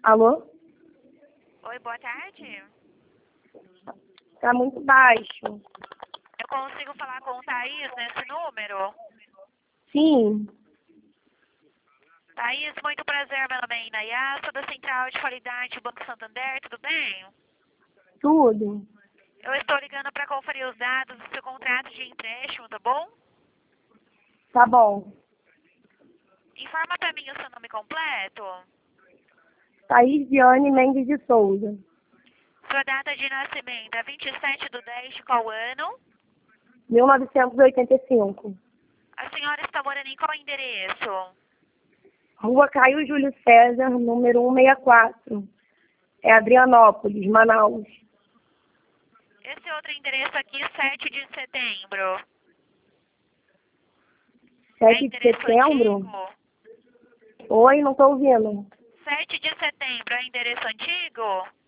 Alô? Oi, boa tarde. Tá muito baixo. Eu consigo falar com o Thaís nesse número? Sim, Thaís, muito prazer, meu nome é Inayá, sou da Central de Qualidade do Banco Santander, tudo bem? tudo. Eu estou ligando para conferir os dados do seu contrato de empréstimo, tá bom? Tá bom. Informa para mim o seu nome completo, Thaís Diane Mendes de Souza. sua data de nascimento é 27/10 de qual ano? 1985. A senhora está morando em qual endereço? Rua Caio Júlio César, número 164. É Adrianópolis, Manaus. Esse outro endereço aqui, 7 de setembro. 7 de endereço setembro? antigo? Oi, não tô ouvindo. 7 de setembro é endereço antigo?